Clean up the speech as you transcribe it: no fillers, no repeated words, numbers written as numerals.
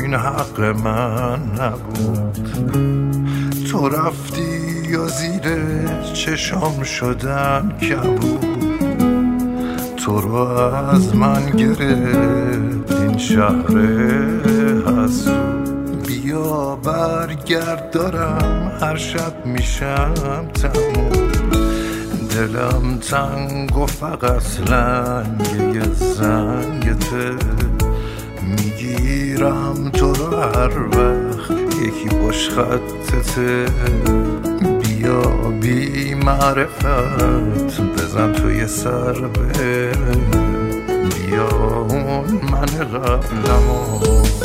این حق من نبود. تو رفتی یا زیر چشام شدن کبود. تو رو از من گرفت این شهر حسود. بیا برگرد دارم هر شب میشم تموم. دلم تنگ و فقط لنگ یه زنگته. میگیرم تو رو هر وقت یکی باش خطته. بیا بی معرفت بزن توی سر به. بیا اون من قبلمو